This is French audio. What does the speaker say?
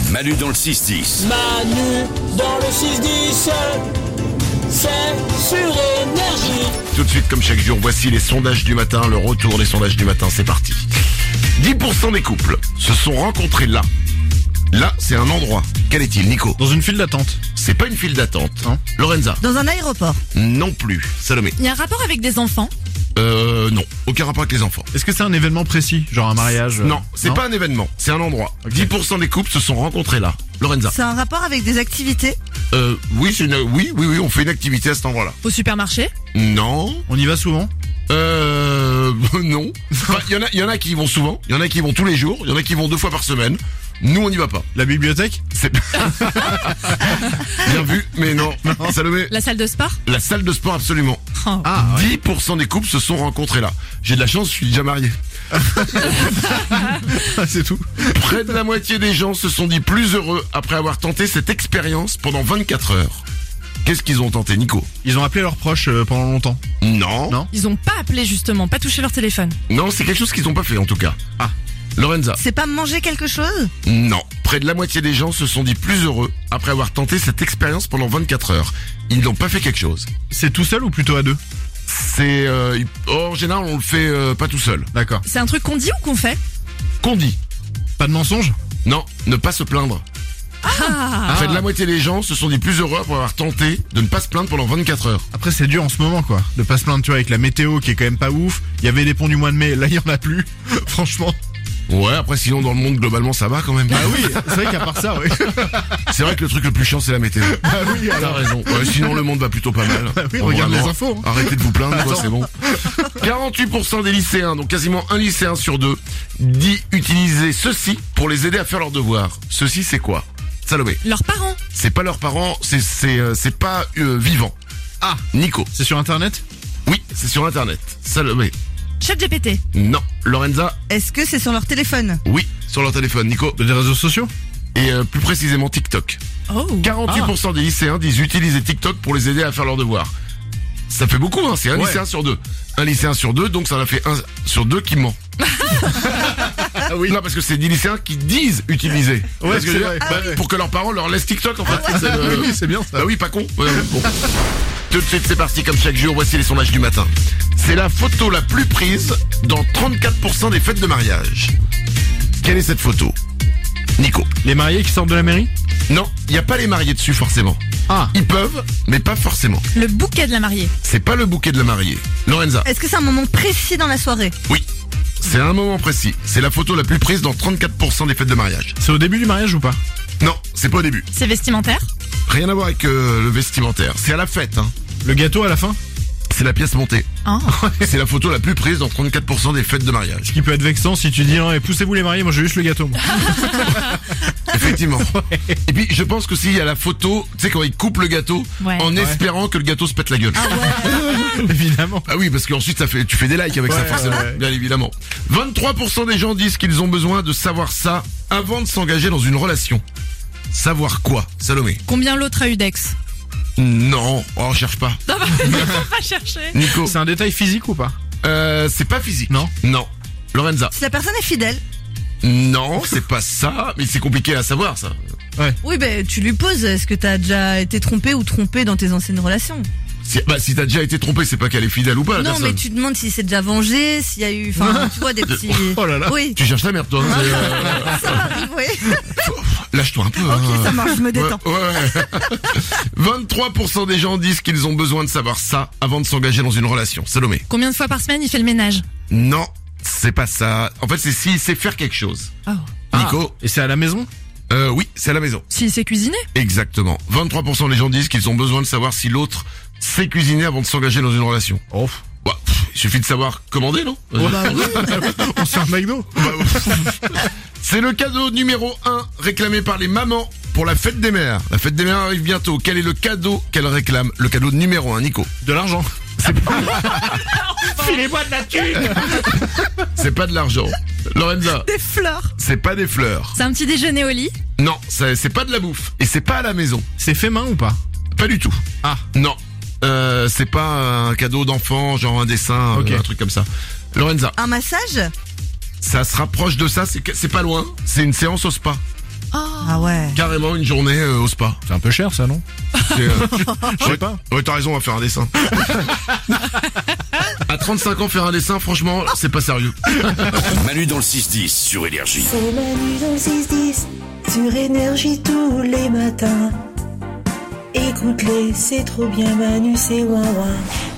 Manu dans le 6-10. Manu dans le 6-10, c'est sur Énergie. Tout de suite, comme chaque jour, voici les sondages du matin, le retour des sondages du matin, c'est parti. 10% des couples se sont rencontrés là. Là, c'est un endroit. Quel est-il, Nico? Dans une file d'attente. C'est pas une file d'attente. Non. Lorenza? Dans un aéroport. Non plus. Salomé? Il y a un rapport avec des enfants? Non. Aucun rapport avec les enfants. Est-ce que c'est un événement précis, genre un mariage Non, c'est pas un événement, c'est un endroit. Ok. 10% des couples se sont rencontrés là. Lorenza? C'est un rapport avec des activités. Oui, oui, on fait une activité à cet endroit-là. Au supermarché? Non. On y va souvent? Non. Enfin, il y en a qui y vont souvent, il y en a qui y vont tous les jours, il y en a qui y vont 2 fois par semaine. Nous, on n'y va pas. La bibliothèque? C'est bien vu, mais non. Salomé? La salle de sport? La salle de sport, absolument. Oh. Ah, ouais. 10% des couples se sont rencontrés là. J'ai de la chance, je suis déjà marié. C'est tout. Près de la moitié des gens se sont dit plus heureux après avoir tenté cette expérience pendant 24 heures. Qu'est-ce qu'ils ont tenté, Nico? Ils ont appelé leurs proches pendant longtemps. Non. Non. Ils ont pas appelé justement, pas touché leur téléphone. Non, c'est quelque chose qu'ils n'ont pas fait en tout cas. Ah. Lorenza? C'est pas manger quelque chose. Non. Près de la moitié des gens se sont dit plus heureux après avoir tenté cette expérience pendant 24 heures. Ils n'ont pas fait quelque chose. C'est tout seul ou plutôt à deux? C'est... en général, on le fait pas tout seul. D'accord. C'est un truc qu'on dit ou qu'on fait? Qu'on dit? Pas de mensonge? Non, ne pas se plaindre. Ah. Près de la moitié des gens se sont dit plus heureux après avoir tenté de ne pas se plaindre pendant 24 heures. Après c'est dur en ce moment quoi, de pas se plaindre tu vois avec la météo qui est quand même pas ouf. Il y avait les ponts du mois de mai, là il y en a plus. Franchement. Ouais, après sinon dans le monde globalement ça va quand même. Ah oui, c'est vrai qu'à part ça, oui. C'est vrai que le truc le plus chiant c'est la météo. Ah oui, T'as alors. raison. Ouais, sinon le monde va plutôt pas mal. Ah oui, Bon, regarde vraiment, les infos, hein. Arrêtez de vous plaindre, quoi, Attends. c'est bon. 48% des lycéens, donc quasiment un lycéen sur 2, dit utiliser ceci pour les aider à faire leurs devoirs. Ceci c'est quoi? Salomé? Leurs parents? C'est pas leurs parents, c'est pas vivant. Ah, Nico? c'est sur internet? Oui, c'est sur internet. Salomé? ChatGPT? Non. Lorenza? Est-ce que c'est sur leur téléphone? Oui, sur leur téléphone. Nico? Des réseaux sociaux? Et plus précisément TikTok. Oh. 48% des lycéens disent utiliser TikTok pour les aider à faire leurs devoirs. Ça fait beaucoup, hein, c'est un Ouais. lycéen sur 2. Un lycéen sur 2, donc ça en a fait 1 sur 2 qui ment. Ah oui. Non, parce que c'est des lycéens qui disent utiliser. Ouais, Parce que c'est je veux vrai. dire, Ah ouais. pour que leurs parents leur laissent TikTok, en fait. C'est Oui, c'est bien ça. Bah oui, pas con. Ouais, bon. Tout de suite, c'est parti comme chaque jour. Voici les sondages du matin. C'est la photo la plus prise dans 34% des fêtes de mariage. Quelle est cette photo? Nico? Les mariés qui sortent de la mairie? Non, il n'y a pas les mariés dessus forcément. Ah, Ils peuvent, mais pas forcément. Le bouquet de la mariée? C'est pas le bouquet de la mariée. Lorenza? Est-ce que c'est un moment précis dans la soirée? Oui. C'est un moment précis. C'est la photo la plus prise dans 34% des fêtes de mariage. c'est au début du mariage ou pas? Non, c'est pas au début. C'est vestimentaire? Rien à voir avec le vestimentaire. C'est à la fête, hein. Le gâteau à la fin? C'est la pièce montée. Oh. C'est la photo la plus prise dans 34% des fêtes de mariage. Ce qui peut être vexant si tu dis non, et poussez-vous les mariés, moi j'ai juste le gâteau. Moi. Effectivement. Et puis, je pense que s'il y a la photo, tu sais, quand ils coupent le gâteau, Ouais. en Ouais. espérant que le gâteau se pète la gueule. Évidemment. Ah oui, parce qu'ensuite tu fais des likes avec ça Ouais, forcément, ouais. bien évidemment. 23% des gens disent qu'ils ont besoin de savoir ça avant de s'engager dans une relation. Savoir quoi, Salomé? Combien l'autre a eu d'ex? Non, oh, cherche pas. Non, bah, faut pas chercher. Nico? C'est un détail physique ou pas? C'est pas physique. Non. Non. Lorenza? Si la personne est fidèle. Non, c'est pas ça, mais c'est compliqué à savoir ça. Oui, ben tu lui poses. Est-ce que t'as déjà été trompé ou trompé dans tes anciennes relations? Si t'as déjà été trompé, c'est pas qu'elle est fidèle ou pas la Non, personne. mais tu demandes s'il s'est déjà vengé, s'il y a eu, enfin, tu vois, des petits. Oh là là. Oui. Tu cherches la merde toi. Hein, Ça m'arrive, oui. Lâche-toi un peu. Ok, hein. ça marche, je me détends. Ouais. 23% des gens disent qu'ils ont besoin de savoir ça avant de s'engager dans une relation. Salomé? Combien de fois par semaine il fait le ménage? Non, c'est pas ça. En fait, c'est s'il sait faire quelque chose. Oh. Nico? Et c'est à la maison? Oui, c'est à la maison. S'il sait cuisiner? Exactement. 23% des gens disent qu'ils ont besoin de savoir si l'autre sait cuisiner avant de s'engager dans une relation. Oh. Bah, il suffit de savoir commander, non? On se fait un McDo? C'est le cadeau numéro 1 réclamé par les mamans pour la fête des mères. La fête des mères arrive bientôt. Quel est le cadeau qu'elles réclament? Le cadeau numéro 1, Nico? De l'argent. Filez-moi de la thune! C'est pas de l'argent. Lorenza? Des fleurs. C'est pas des fleurs. C'est un petit déjeuner au lit? Non, c'est pas de la bouffe. Et c'est pas à la maison. C'est fait main ou pas? Pas du tout. Ah. Non. C'est pas un cadeau d'enfant, genre un dessin, Ok. un truc comme ça. Lorenza? Un massage. Ça se rapproche de ça, c'est pas loin. C'est une séance au spa. Ah ouais. Carrément une journée au spa. C'est un peu cher ça, non? C'est, Je sais pas. Ouais, t'as raison, on va faire un dessin. À 35 ans, faire un dessin, franchement, c'est pas sérieux. Manu dans le 6-10 sur Énergie. C'est Manu dans le 6-10 sur Énergie tous les matins. Écoute-les, c'est trop bien Manu, c'est ouin ouin.